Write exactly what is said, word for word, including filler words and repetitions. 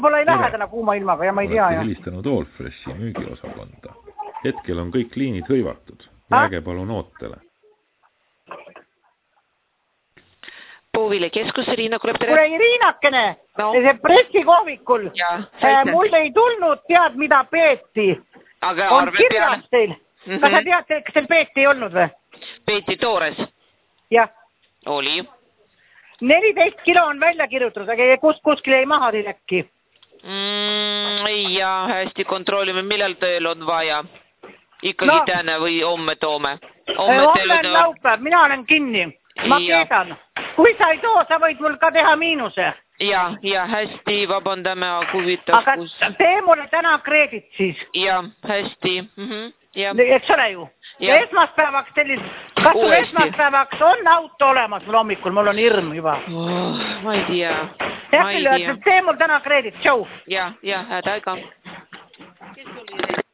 Pole ei lähe täna kuuma ilmaga ja ma ei tea. Olete helistanud Allfreshi müügiosakonda. Hetkel on kõik liinid hõivatud. Jääge palun ootele. Puuvile keskus, Riina Kulep, tere. Kuule, Riinakene, no. see pressikohvikul. Ja, mul ei tulnud tead, mida peeti. Aga on arve kirjas peale. teil. Mm -hmm. Kas sa tead, kas teil peeti ei olnud või? Peeti toores? Jah. Oli. neliteist kilo on välja kirjutatud, aga kus, kuskil ei maha teil äkki? Mm, ja hästi kontrollime, millal tööl on vaja. Ikkagi no. Tänne või homme toome. Homme on laupäev, mina olen kinni. Ma ja. Keedan. Kui sa ei too, sa võid mul ka teha miinuse. Ja, ja hästi vabandame, huvitav. Aga kus... tee mulle täna kreedit siis. Ja, hästi. Mm -hmm. Ja. Eks ole ju. Ja. Esmaspäevaks sellis... Kas sul esmaspäevaks on auto olemas mul hommikul? Mul on hirm juba. Oh, ma ei tea. Jah, tee mul täna kreedit. Tšau. Ja, ja, häda aega.